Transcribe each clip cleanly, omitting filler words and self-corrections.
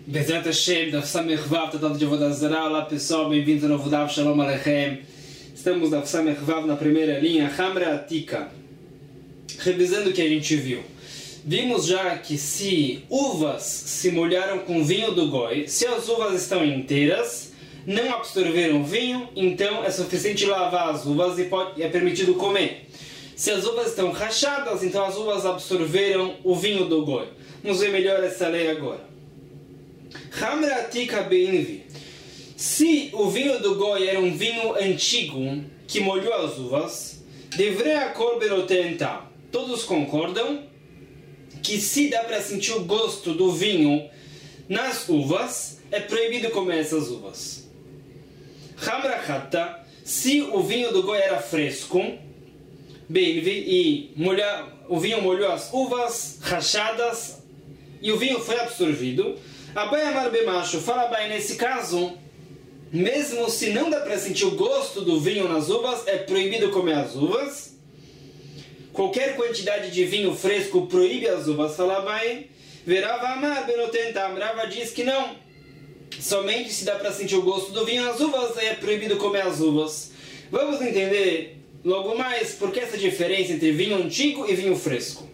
Bezerra Hashem, da Samech Vav, Tratado de Avodah Zarah. Olá pessoal, bem-vindos ao novo Daf, Shalom Aleichem. Estamos na Samech Vav na primeira linha, Hamra Atika. Revisando o que a gente viu. Vimos já que se uvas se molharam com vinho do Goi, se as uvas estão inteiras, não absorveram vinho, então é suficiente lavar as uvas e é permitido comer. Se as uvas estão rachadas, então as uvas absorveram o vinho do Goi. Vamos ver melhor essa lei agora. Hamra Atika Beinvi. Se o vinho do Goi era um vinho antigo que molhou as uvas, Devrei Kol Benotenta. Todos concordam que se dá para sentir o gosto do vinho nas uvas, é proibido comer essas uvas. Hamra Hatta. Se o vinho do Goi era fresco, Beinvi, e o vinho molhou as uvas rachadas e o vinho foi absorvido, Abai Amar Bemacho, fala Abai, nesse caso, mesmo se não dá para sentir o gosto do vinho nas uvas, é proibido comer as uvas. Qualquer quantidade de vinho fresco proíbe as uvas, fala Abai. Verava Amar Benotentam, Rava diz que não. Somente se dá para sentir o gosto do vinho nas uvas, é proibido comer as uvas. Vamos entender logo mais por que essa diferença entre vinho antigo e vinho fresco.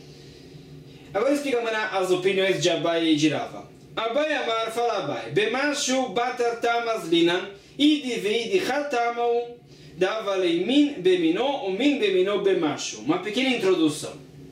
Agora explica as opiniões de Abai e de Rava. Abai Amar fala Abai, Bemashu batar tamas linan, idi veidi hatamau, davalei min bemino, o min bemino bemashu. Uma pequena introdução.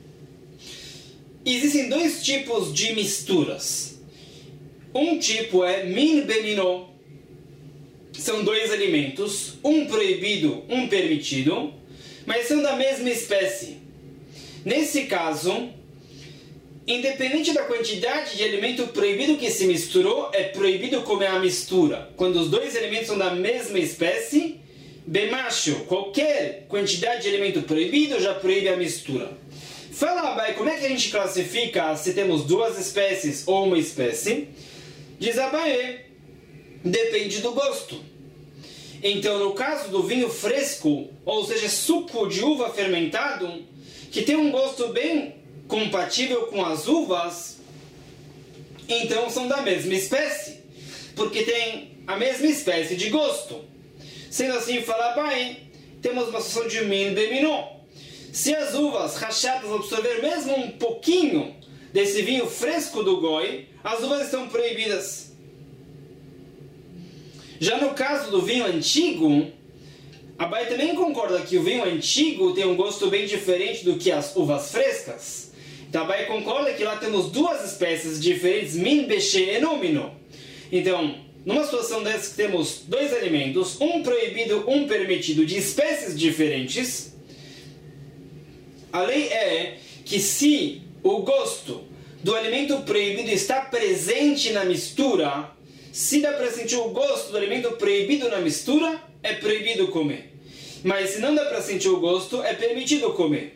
Existem dois tipos de misturas. Um tipo é min bemino. São dois alimentos, um proibido, um permitido, mas são da mesma espécie. Nesse caso, independente da quantidade de alimento proibido que se misturou, é proibido comer a mistura. Quando os dois alimentos são da mesma espécie, bemacho, qualquer quantidade de alimento proibido já proíbe a mistura. Fala, Abai, como é que a gente classifica se temos duas espécies ou uma espécie? Diz Abai, depende do gosto. Então, no caso do vinho fresco, ou seja, suco de uva fermentado, que tem um gosto bem compatível com as uvas, então são da mesma espécie, porque tem a mesma espécie de gosto. Sendo assim, fala Abai, temos uma situação de min bemino. Se as uvas rachadas absorver mesmo um pouquinho desse vinho fresco do Goi, as uvas estão proibidas. Já no caso do vinho antigo, Abai também concorda que o vinho antigo tem um gosto bem diferente do que as uvas frescas. Então Abai concorda que lá temos duas espécies diferentes, min beshe enomino. Então, numa situação dessa que temos dois alimentos, um proibido, um permitido, de espécies diferentes, a lei é que se o gosto do alimento proibido está presente na mistura, se dá para sentir o gosto do alimento proibido na mistura, é proibido comer. Mas se não dá para sentir o gosto, é permitido comer.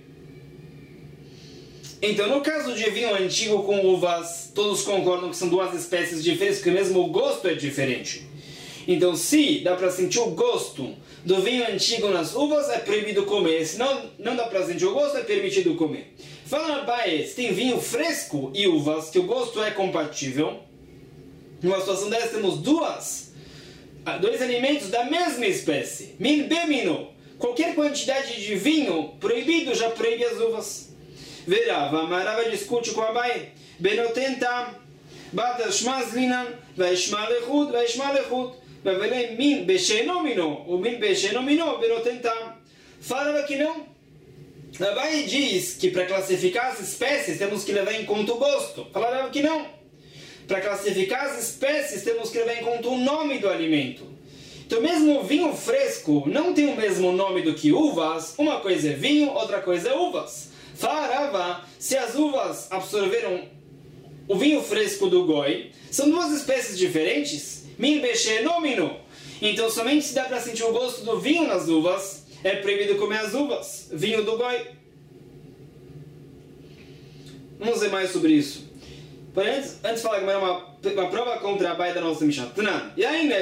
Então, no caso de vinho antigo com uvas, todos concordam que são duas espécies diferentes, porque mesmo o gosto é diferente. Então, se dá para sentir o gosto do vinho antigo nas uvas, é proibido comer. Se não dá para sentir o gosto, é permitido comer. Fala Abai, se tem vinho fresco e uvas, que o gosto é compatível, numa situação dessa temos dois alimentos da mesma espécie. Min bemino. Qualquer quantidade de vinho proibido já proíbe as uvas. Verava, Rava discute com Abai. Benotentam, bata shmazlinan, vaishma lechut, vavelei min beshenomino, o min beshenomino, benotentam. Falava que não. Abai diz que para classificar as espécies temos que levar em conta o gosto. Falava que não. Para classificar as espécies temos que levar em conta o nome do alimento. Então mesmo o vinho fresco não tem o mesmo nome do que uvas. Uma coisa é vinho, outra coisa é uvas. Farava, se as uvas absorveram o vinho fresco do Goi, são duas espécies diferentes. Min beshe nomino. Então somente se dá para sentir o gosto do vinho nas uvas, é proibido comer as uvas. Vinho do Goi. Vamos ver mais sobre isso. Porém, antes de falar que é uma prova contra a Abai da nossa Mishnah. E ainda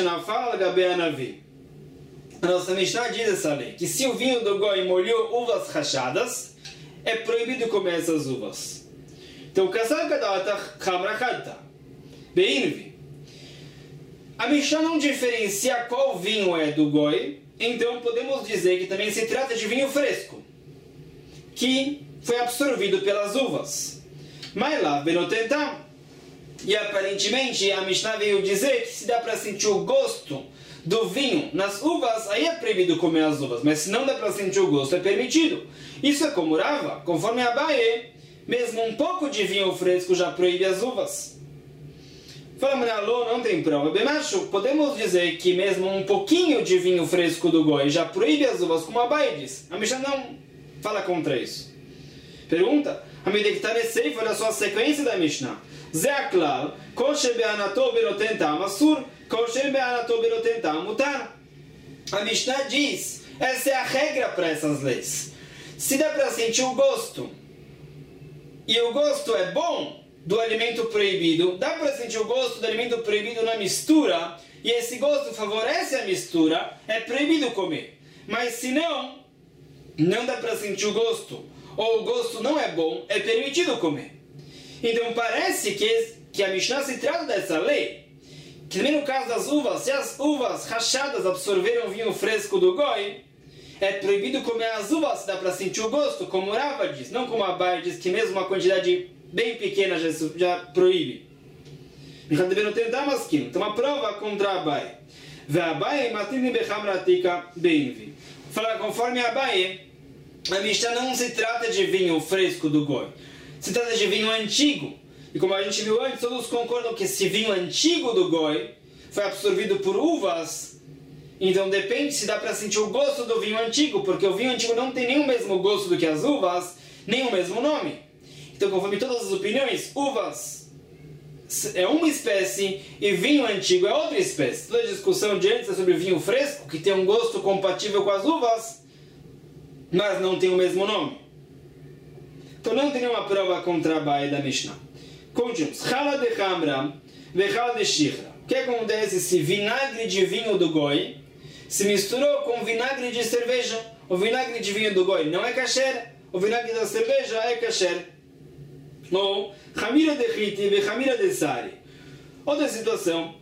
a nossa Mishnah diz essa lei, que se o vinho do Goi molhou uvas rachadas, é proibido comer essas uvas. Então, Beinvi. A Mishnah não diferencia qual vinho é do goi, então podemos dizer que também se trata de vinho fresco, que foi absorvido pelas uvas. Mas lá, Benotentam. E aparentemente a Mishnah veio dizer que se dá para sentir o gosto do vinho nas uvas, aí é proibido comer as uvas. Mas se não dá para sentir o gosto, é permitido. Isso é como Rava, conforme Abaye, mesmo um pouco de vinho fresco já proíbe as uvas. Falamos na Lô, não tem prova. Bem, macho, podemos dizer que mesmo um pouquinho de vinho fresco do goi já proíbe as uvas, como Abaye diz. A Mishnah não fala contra isso. Pergunta, a Medektar Seif, olha só a sequência da Mishnah. Zé Aklal, Kosher Be'anato Berotentam Asur, Kosher Be'anato Berotentam Mutar. A Mishnah diz, essa é a regra para essas leis. Se dá para sentir o gosto, e o gosto é bom do alimento proibido, dá para sentir o gosto do alimento proibido na mistura, e esse gosto favorece a mistura, é proibido comer. Mas se não, não dá para sentir o gosto, ou o gosto não é bom, é permitido comer. Então parece que a Mishnah se trata dessa lei, que também no caso das uvas, se as uvas rachadas absorveram o vinho fresco do goi, é proibido comer as uvas, dá para sentir o gosto, como Rava diz, não como Abaye diz, que mesmo uma quantidade bem pequena já proíbe. Então uma prova contra Abaye. Fala, conforme Abaye, a Mishnah não se trata de vinho fresco do goi, se trata de vinho antigo. E como a gente viu antes, todos concordam que esse vinho antigo do goi foi absorvido por uvas. Então depende se dá para sentir o gosto do vinho antigo, porque o vinho antigo não tem nem o mesmo gosto do que as uvas, nem o mesmo nome. Então, conforme todas as opiniões, uvas é uma espécie e vinho antigo é outra espécie. Toda a discussão de antes é sobre vinho fresco, que tem um gosto compatível com as uvas, mas não tem o mesmo nome. Então não tem nenhuma prova contra a Baia da Mishnah. Continuamos. Chala de Hamra, vechala de Shichra. O que acontece se vinagre de vinho do goi se misturou com vinagre de cerveja? O vinagre de vinho do goi não é kasher, o vinagre da cerveja é kasher. Ou Hamira de Hiti e Hamira de Sari. Outra situação.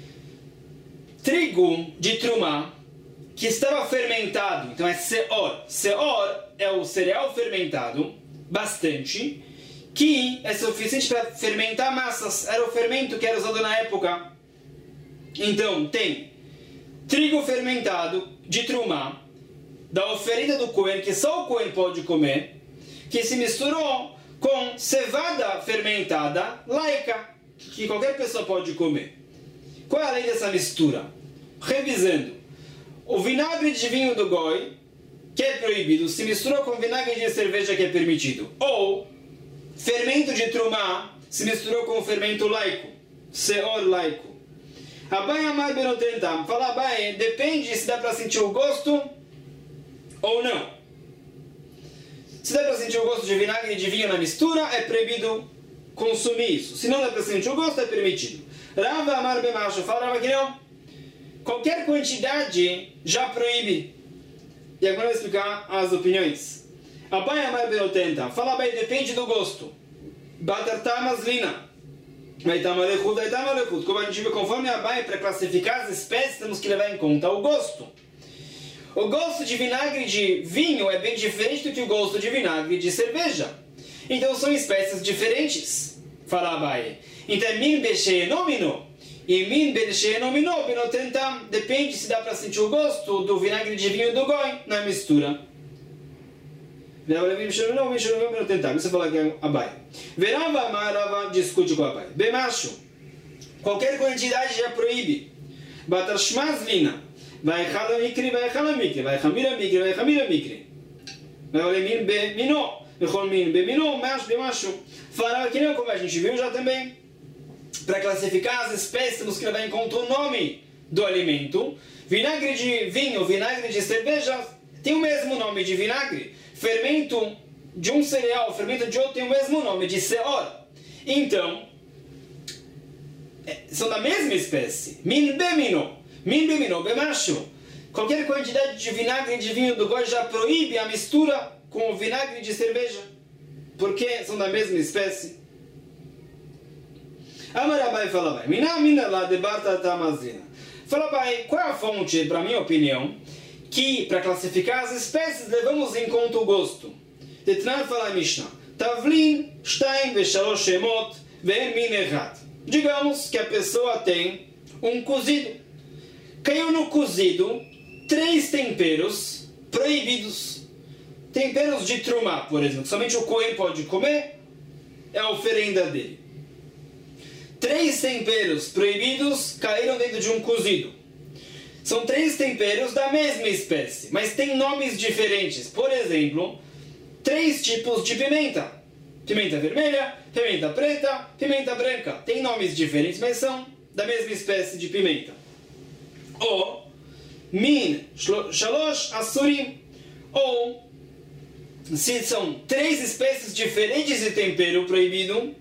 Trigo de Trumá que estava fermentado, então é seor. Seor é o cereal fermentado, bastante, que é suficiente para fermentar massas. Era o fermento que era usado na época. Então, tem trigo fermentado de Trumá, da oferenda do Cohen, que só o Cohen pode comer, que se misturou com cevada fermentada laica, que qualquer pessoa pode comer. Qual é a lei dessa mistura? Revisando, o vinagre de vinho do goi, que é proibido, se misturou com vinagre de cerveja, que é permitido. Ou fermento de Trumá se misturou com fermento laico, seor laico. Abaye Amar Benotentam. Fala Abaye, depende se dá para sentir o gosto ou não. Se dá para sentir o gosto de vinagre e de vinho na mistura, é proibido consumir isso. Se não dá para sentir o gosto, é permitido. Rava Amar Bemacho. Fala Rava que não. Qualquer quantidade já proíbe. E agora eu vou explicar as opiniões. Abaye Amar Benotentam. Fala Abaye, depende do gosto. Batarta maslina. Como a gente viu, conforme Abaye, para classificar as espécies, temos que levar em conta o gosto. O gosto de vinagre de vinho é bem diferente do que o gosto de vinagre de cerveja. Então são espécies diferentes, fala Abaye. Então min be'she'enomino e min be'she'enomino benotentam. Depende se dá para sentir o gosto do vinagre de vinho do goi na mistura. Você fala que é Abaye. Verava Marava discute com Abaye. Bemacho, qualquer quantidade já proíbe. Batashmazlina. Vai chala mikri, vai chala mikri, vai chamira mikri, vai chamira mikri. Vai olemin be mino, vecholmin be mino, macho be macho. Falava que não, como a gente viu já também. Para classificar as espécies, temos que levar em conta o nome do alimento. Vinagre de vinho, vinagre de cerveja tem o mesmo nome de vinagre. Fermento de um cereal, fermento de outro tem o mesmo nome, de seor. Então, são da mesma espécie. Min bemino, bemacho. Qualquer quantidade de vinagre de vinho do goi já proíbe a mistura com o vinagre de cerveja, porque são da mesma espécie. Amarabai fala bem. Mina lá de Barta Tamazina. Fala bem, qual é a fonte, para minha opinião, que para classificar as espécies levamos em conta o gosto? Tetnan fala Mishnah. Tavlin, Shtaim, Veshalosh Shemot, Ve'en Min Echad. Digamos que a pessoa tem um cozido. Caiu no cozido 3 temperos proibidos. Temperos de trumá, por exemplo. Somente o Cohen pode comer. É a oferenda dele. 3 temperos proibidos caíram dentro de um cozido. São 3 temperos da mesma espécie, mas têm nomes diferentes. Por exemplo, 3 tipos de pimenta. Pimenta vermelha, pimenta preta, pimenta branca. Tem nomes diferentes, mas são da mesma espécie de pimenta. Ou min shalosh asurim. Ou se são 3 espécies diferentes de tempero proibido,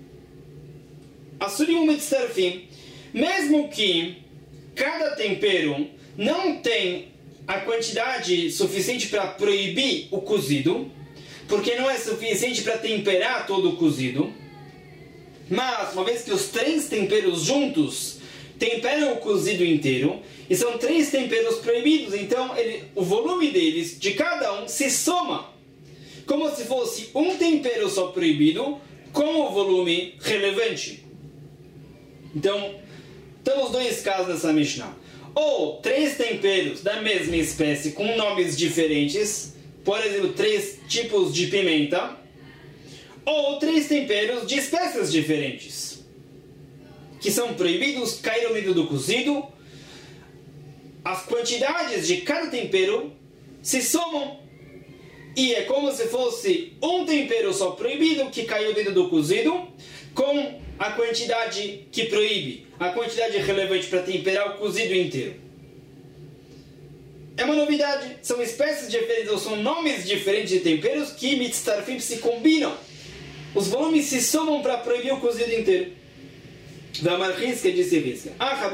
asurim mitzarfim. Mesmo que cada tempero não tem a quantidade suficiente para proibir o cozido, porque não é suficiente para temperar todo o cozido, mas uma vez que os 3 temperos juntos temperam o cozido inteiro, e são 3 temperos proibidos, então o volume deles, de cada um, se soma, como se fosse um tempero só proibido, com o volume relevante. Então, temos 2 casos nessa Mishnah. Ou 3 temperos da mesma espécie com nomes diferentes, por exemplo, 3 tipos de pimenta, ou 3 temperos de espécies diferentes, que são proibidos, caíram dentro do cozido. As quantidades de cada tempero se somam, e é como se fosse um tempero só proibido que caiu dentro do cozido, com a quantidade que proíbe, a quantidade relevante para temperar o cozido inteiro. É uma novidade, são espécies diferentes, ou são nomes diferentes de temperos que mitzarfim se combinam. Os volumes se somam para proibir o cozido inteiro. Vamar Rizka disse Rizka.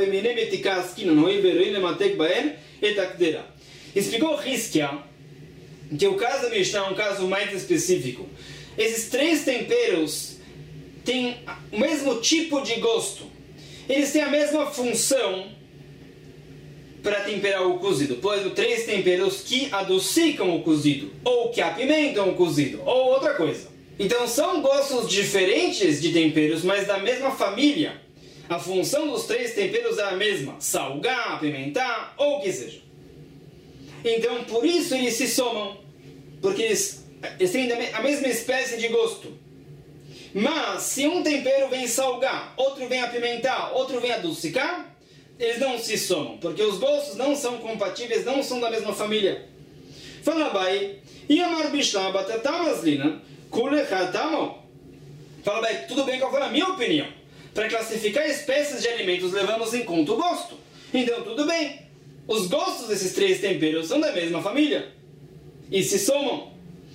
Explicou Rizka que o caso da Mishnah é um caso mais específico. Esses 3 temperos têm o mesmo tipo de gosto. Eles têm a mesma função para temperar o cozido. Por exemplo, 3 temperos que adocicam o cozido, ou que apimentam o cozido, ou outra coisa. Então são gostos diferentes de temperos, mas da mesma família. A função dos 3 temperos é a mesma: salgar, apimentar, ou o que seja. Então por isso eles se somam, porque eles têm a mesma espécie de gosto. Mas se um tempero vem salgar, outro vem apimentar, outro vem adocicar, eles não se somam, porque os gostos não são compatíveis, não são da mesma família. Fala bem, e amar bishlam batatamaslina kulechatamo. Fala bem, tudo bem que eu falo a minha opinião. Para classificar espécies de alimentos levamos em conta o gosto. Então tudo bem, os gostos desses 3 temperos são da mesma família e se somam.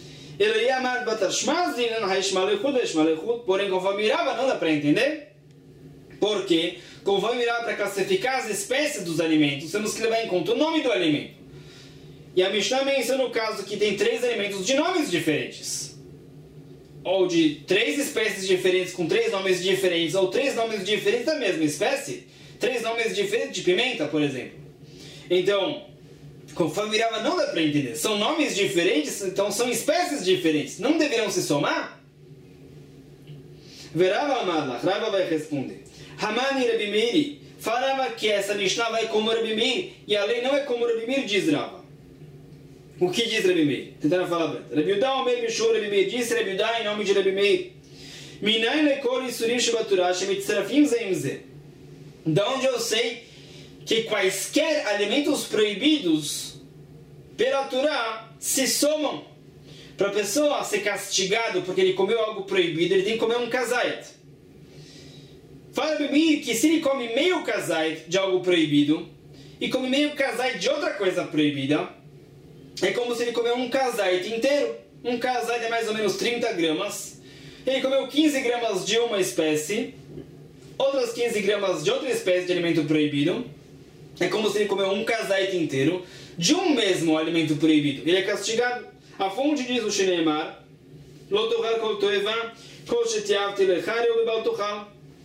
Porém, conforme Rava não dá para entender, porque conforme Rava, para classificar as espécies dos alimentos, temos que levar em conta o nome do alimento. E a Mishnah menciona o caso que tem 3 alimentos de nomes diferentes, ou de 3 espécies diferentes com 3 nomes diferentes, ou 3 nomes diferentes da mesma espécie, 3 nomes diferentes de pimenta, por exemplo. Então, conforme Rava não dá para entender, são nomes diferentes, então são espécies diferentes, não deverão se somar? Verava Amadlach, Rava vai responder. Hamani Rabi Meir falava que essa Mishnah vai como Rabi Meir, e a lei não é como Rabi Meir, diz Rava. O que diz Rabi Meir? Tentando falar bem. Rabi Yudá Omer Mishur Rabi Meir, disse Rabi Yudá em nome de Rabi Meir. Minai lekol isurim shebaturah shemitzrafim zeim ze. Da onde eu sei que quaisquer alimentos proibidos pela Torá se somam. Para a pessoa ser castigado porque ele comeu algo proibido, ele tem que comer um kazait. Fala Rabi Meir que se ele come meio kazait de algo proibido e come meio kazait de outra coisa proibida, é como se ele comeu um kazait inteiro. Um kazait é mais ou menos 30 gramas. Ele comeu 15 gramas de uma espécie, outras 15 gramas de outra espécie de alimento proibido. É como se ele comeu um kazait inteiro de um mesmo alimento proibido. Ele é castigado. A fonte diz o Shineimar: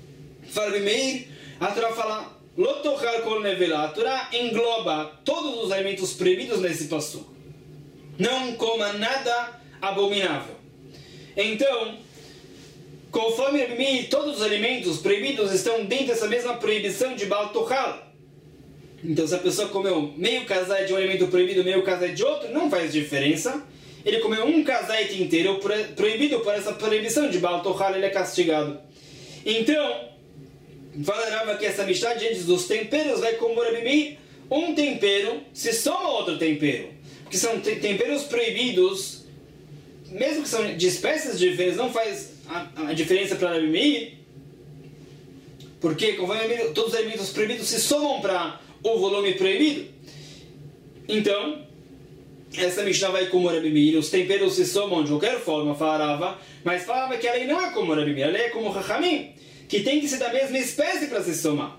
Fala Rabi Meir, a Torá fala, Lotochal kol nevela. A Torá engloba todos os alimentos proibidos nesse passuco. Não coma nada abominável. Então, conforme Rabi Meir, todos os alimentos proibidos estão dentro dessa mesma proibição de Baal Tochal. Então, se a pessoa comeu meio casai de um alimento proibido, meio casai de outro, não faz diferença. Ele comeu um casai inteiro proibido por essa proibição de Baal Tochal, ele é castigado. Então, falarava que essa Mishnah diante dos temperos vai como Rabi Meir, um tempero se soma a outro tempero. Porque são temperos proibidos, mesmo que são de espécies diferentes, não faz a diferença para Rabi Meir, porque conforme Rabi Meir, todos os alimentos proibidos se somam para o volume proibido. Então, essa Mishnah vai como Rabi Meir, os temperos se somam de qualquer forma, falava, mas falava que a lei não é como Rabi Meir, a lei é como Chachamim, que tem que ser da mesma espécie para se somar.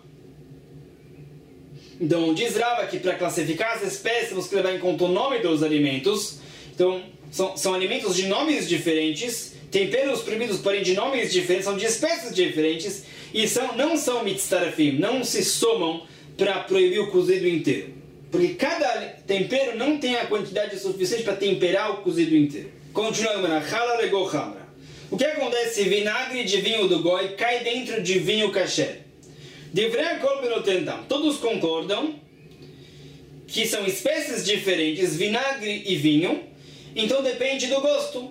Então, diz Rava que para classificar as espécies, você levar em conta o nome dos alimentos. Então, são alimentos de nomes diferentes, temperos proibidos, porém de nomes diferentes, são de espécies diferentes, e não são mitzarafim, não se somam para proibir o cozido inteiro. Porque cada tempero não tem a quantidade suficiente para temperar o cozido inteiro. Continuando, o que acontece se vinagre de vinho do goi cai dentro de vinho kasher? Todos concordam que são espécies diferentes, vinagre e vinho, então depende do gosto.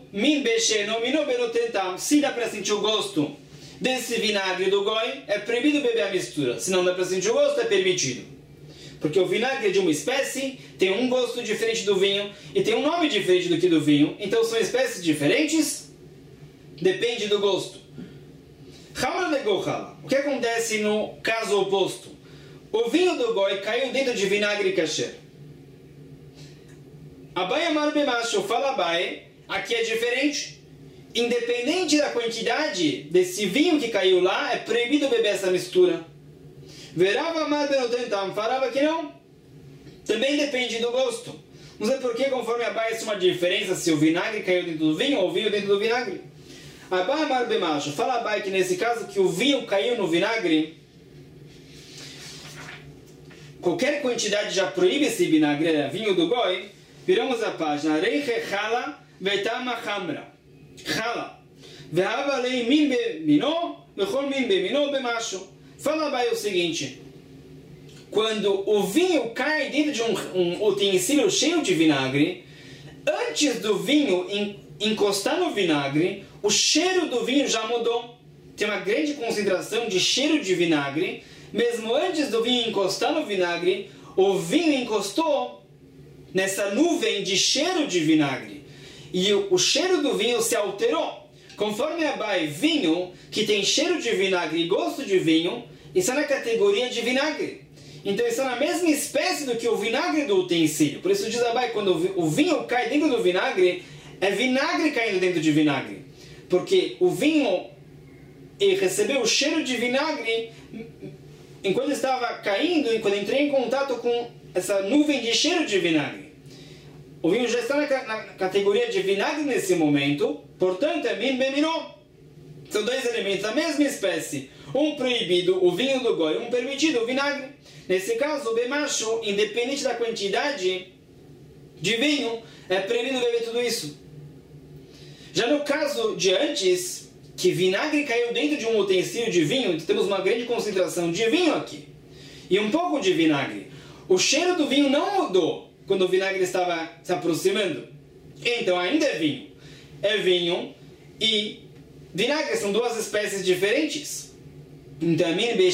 Se dá para sentir o gosto desse vinagre do goi, é proibido beber a mistura. Se não dá para sentir o gosto, é permitido. Porque o vinagre de uma espécie tem um gosto diferente do vinho e tem um nome diferente do que do vinho. Então são espécies diferentes, depende do gosto. O que acontece no caso oposto? O vinho do goi caiu dentro de vinagre kasher. Abai amar bemacho, fala Abai, aqui é diferente. Independente da quantidade desse vinho que caiu lá, é proibido beber essa mistura. Verava amar benotentam, falava que não. Também depende do gosto. Não sei porquê, conforme Abai, isso é uma diferença se o vinagre caiu dentro do vinho ou o vinho dentro do vinagre. Abai amar bemacho, fala Abai que nesse caso que o vinho caiu no vinagre, qualquer quantidade já proíbe esse vinagre, vinho do goi. Viramos a página. Reiche chala vetama chamra. Chala. Ve'ava lei min bemino, vechol min bemino bemacho. Fala Abai o seguinte. Quando o vinho cai dentro de um utensílio cheio de vinagre, antes do vinho encostar no vinagre, o cheiro do vinho já mudou. Tem uma grande concentração de cheiro de vinagre. Mesmo antes do vinho encostar no vinagre, o vinho encostou nessa nuvem de cheiro de vinagre. E o cheiro do vinho se alterou. Conforme Abai, vinho que tem cheiro de vinagre e gosto de vinho, está na categoria de vinagre. Então está na mesma espécie do que o vinagre do utensílio. Por isso diz Abai, quando o vinho cai dentro do vinagre, é vinagre caindo dentro de vinagre. Porque o vinho recebeu o cheiro de vinagre enquanto estava caindo, quando entrei em contato com essa nuvem de cheiro de vinagre. O vinho já está na categoria de vinagre nesse momento, portanto é min beminó. São dois elementos da mesma espécie. Um proibido, o vinho do goi, um permitido, o vinagre. Nesse caso, o bemacho, independente da quantidade de vinho, é proibido beber tudo isso. Já no caso de antes, que vinagre caiu dentro de um utensílio de vinho, então temos uma grande concentração de vinho aqui. E um pouco de vinagre. O cheiro do vinho não mudou quando o vinagre estava se aproximando. Então ainda é vinho. É vinho e vinagre são duas espécies diferentes. Então,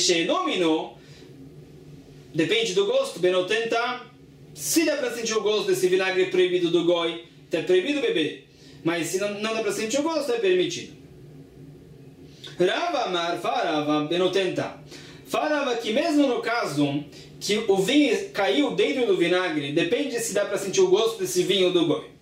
depende do gosto. Benotenta, se dá para sentir o gosto desse vinagre proibido do goi, então é proibido beber. Mas se não dá para sentir o gosto, é permitido. Rava Amar Farava Benotenta. Falava que mesmo no caso que o vinho caiu dentro do vinagre, depende se dá para sentir o gosto desse vinho do goi.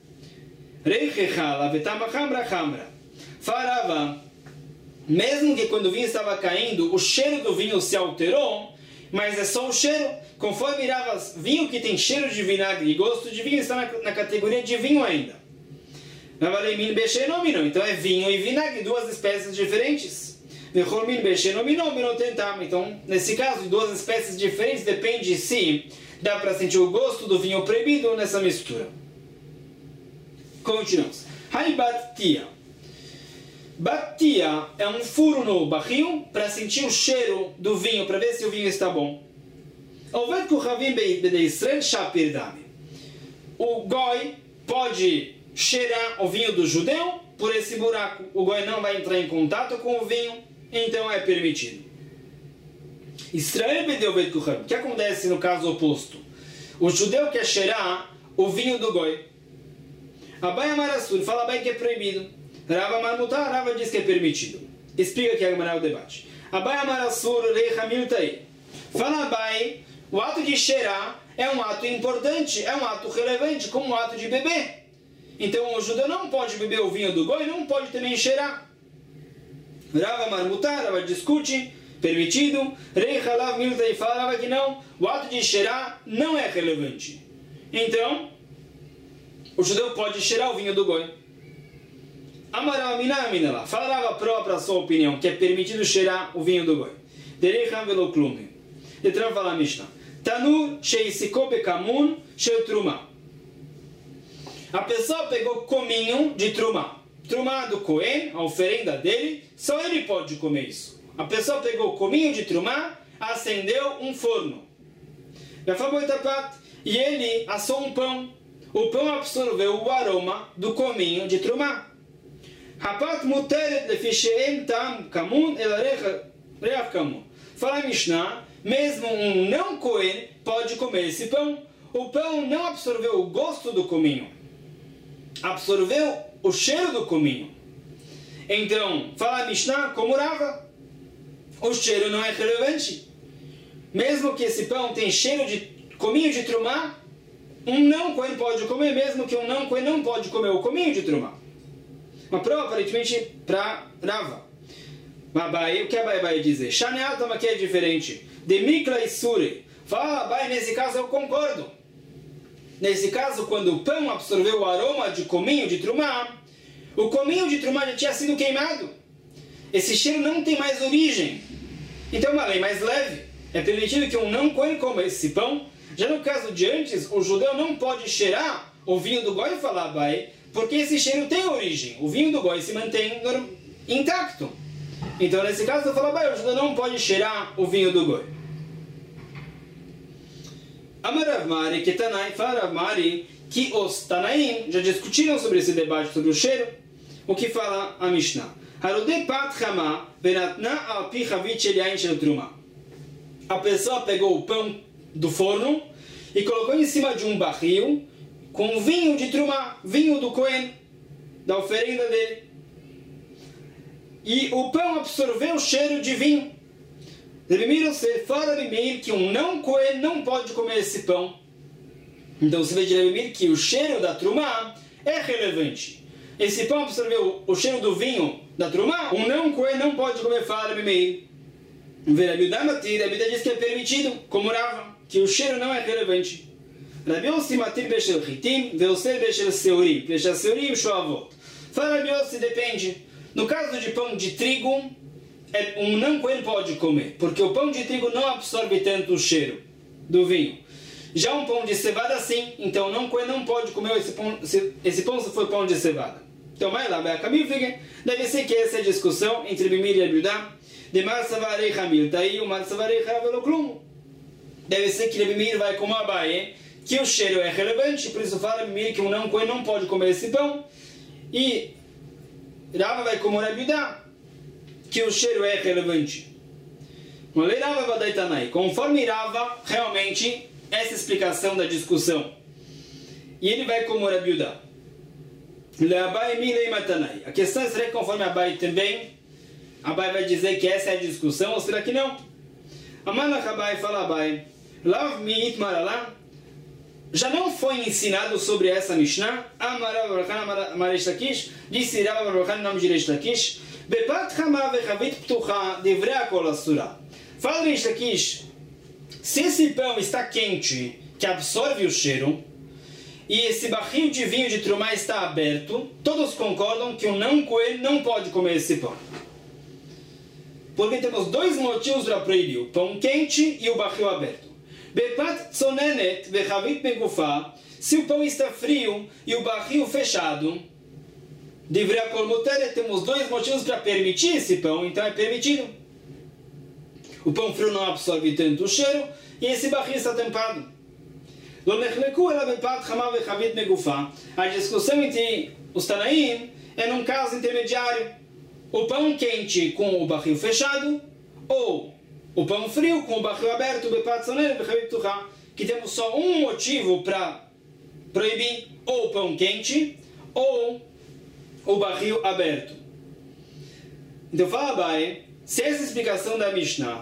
Falava, mesmo que quando o vinho estava caindo, o cheiro do vinho se alterou, mas é só o cheiro. Conforme irava vinho que tem cheiro de vinagre e gosto de vinho, está na categoria de vinho ainda. Então é vinho e vinagre, duas espécies diferentes. Então, nesse caso, de duas espécies diferentes, depende se dá para sentir o gosto do vinho proibido nessa mistura. Continuamos. Haibatia. Batia é um furo no barril para sentir o cheiro do vinho, para ver se o vinho está bom. O goi pode cheirar o vinho do judeu por esse buraco. O goi não vai entrar em contato com o vinho, então é permitido. O que acontece no caso oposto? O judeu quer cheirar o vinho do goi. Abai Amarassur fala bem que é proibido. Rava Marmutar, Rava diz que é permitido. Explica aqui agora o debate. Abai Amarassur Reichamiltai. Fala Abai, o ato de cheirar é um ato importante, é um ato relevante, como o ato de beber. Então o judeu não pode beber o vinho do goi, não pode também cheirar. Rava Marmutar, Rava discute, permitido. Reichalav Miltai fala Rava que não, o ato de cheirar não é relevante. Então, o judeu pode cheirar o vinho do goi. Amaral Minamina falava própria a sua opinião, que é permitido cheirar o vinho do goi. Derecham velo klume. Detran fala Mishnah. Tanur sheisiko bekamun shel truma. A pessoa pegou cominho de truma. Truma do Cohen, a oferenda dele, só ele pode comer isso. A pessoa pegou cominho de truma, acendeu um forno. E ele assou um pão. O pão absorveu o aroma do cominho de truma. Hapat muteret lefisheem tam kamun el reach kamun. Fala Mishnah, mesmo um não Cohen pode comer esse pão. O pão não absorveu o gosto do cominho, absorveu o cheiro do cominho. Então, fala Mishnah, como Rava, o cheiro não é relevante. Mesmo que esse pão tenha cheiro de cominho de trumá, um não Cohen pode comer, mesmo que um não Cohen não pode comer o cominho de trumá. Uma prova aparentemente para Rava. Abai, o que Abai vai dizer? Shaneatama aqui é diferente. Demikla e Suri. Fala Abai, nesse caso eu concordo. Nesse caso, quando o pão absorveu o aroma de cominho de trumá, o cominho de trumá já tinha sido queimado. Esse cheiro não tem mais origem. Então é uma lei mais leve. É permitido que um não Cohen coma esse pão. Já no caso de antes, o judeu não pode cheirar o vinho do goi, fala Abai, porque esse cheiro tem origem. O vinho do goi se mantém intacto. Então, nesse caso, eu falo, o judeu não pode cheirar o vinho do goi. Amarav Mari, que Tanai, fala Rav Mari, que os Tanaim já discutiram sobre esse debate sobre o cheiro. O que fala a Mishnah? Harode pat chama venatna al pi chavit shel yain shel truma. A pessoa pegou o pão do forno e colocou em cima de um barril com vinho de truma, vinho do Cohen, da oferenda dele. E o pão absorveu o cheiro de vinho. Fala Rebimir que um não Cohen não pode comer esse pão. Então você vê de Rebimir que o cheiro da truma é relevante. Esse pão absorveu o cheiro do vinho da truma, um não Cohen não pode comer. Fala Rebimir. A Bíblia diz que é permitido, como Rava, que o cheiro não é relevante. Rabi Yossi matir beshel chitim, veoser beshel seurim, beshel seurim shoavot. Fala Rabi Yossi, depende. No caso de pão de trigo, um não Cohen pode comer, porque o pão de trigo não absorve tanto o cheiro do vinho. Já um pão de cevada sim, então não Cohen não pode comer esse pão se for pão de cevada. Então vai lá, vai a caminho, deve ser que essa é a discussão entre Bimir e Abudá. De Marsavarei Hamil, daí o Marsavarei Haveloclum. Deve ser que Bimir vai como Abai, que o cheiro é relevante, por isso fala Bimir que um não Cohen não pode comer esse pão. E Rava vai como Abudá, que o cheiro é relevante. Conforme Rava, realmente, essa explicação da discussão. E ele vai como Abudá. A questão é, será que conforme Abai também, Abai vai dizer que essa é a discussão, ou será que não? Amalach Abai fala Abai, Lav mi'it maralá, já não foi ensinado sobre essa Mishnah? Amarav Baruchan Amaresh Lakish, disse Rav Baruchan em nome de Reish Lakish, Bepat Chama vechavit ptucha divrei kol asura. Fala Reish Lakish, se esse pão está quente, que absorve o cheiro, e esse barril de vinho de trumá está aberto, todos concordam que o não Cohen não pode comer esse pão. porque temos dois motivos para proibir, o pão quente e o barril aberto. Bepat tzonenet vechavit megufá, se o pão está frio e o barril fechado, deveria colmoter, temos dois motivos para permitir esse pão, então é permitido. O pão frio não absorve tanto o cheiro e esse barril está tampado. A discussão entre os Tanaim é num caso intermediário. O pão quente com o barril fechado ou o pão frio com o barril aberto, que temos só um motivo para proibir, ou o pão quente ou o barril aberto. Então fala Abai, se essa explicação da Mishnah,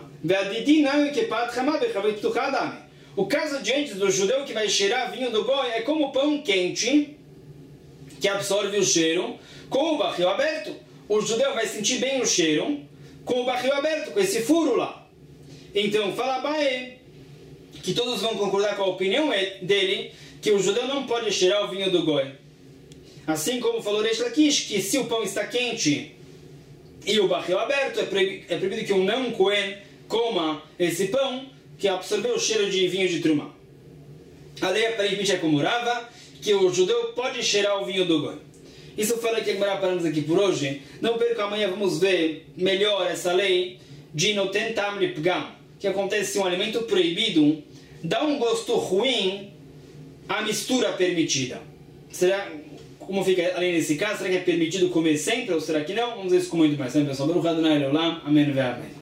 o caso de antes do judeu que vai cheirar vinho do goi é como o pão quente, que absorve o cheiro, com o barril aberto. O judeu vai sentir bem o cheiro com o barril aberto, com esse furo lá. Então fala Abai, que todos vão concordar com a opinião dele, que o judeu não pode cheirar o vinho do goi. Assim como falou Reish Lakish, que se o pão está quente e o barril aberto, é proibido que um não Cohen coma esse pão que absorveu o cheiro de vinho de Trumá. A lei aparentemente é como Rava, que o judeu pode cheirar o vinho do goi. Isso fala que paramos aqui por hoje. Não perca, amanhã vamos ver melhor essa lei de Noten Tam Lipgam, que acontece se um alimento proibido dá um gosto ruim à mistura permitida. Será, como fica além desse caso? Será que é permitido comer sempre ou será que não? Vamos ver isso com muito mais. Amém.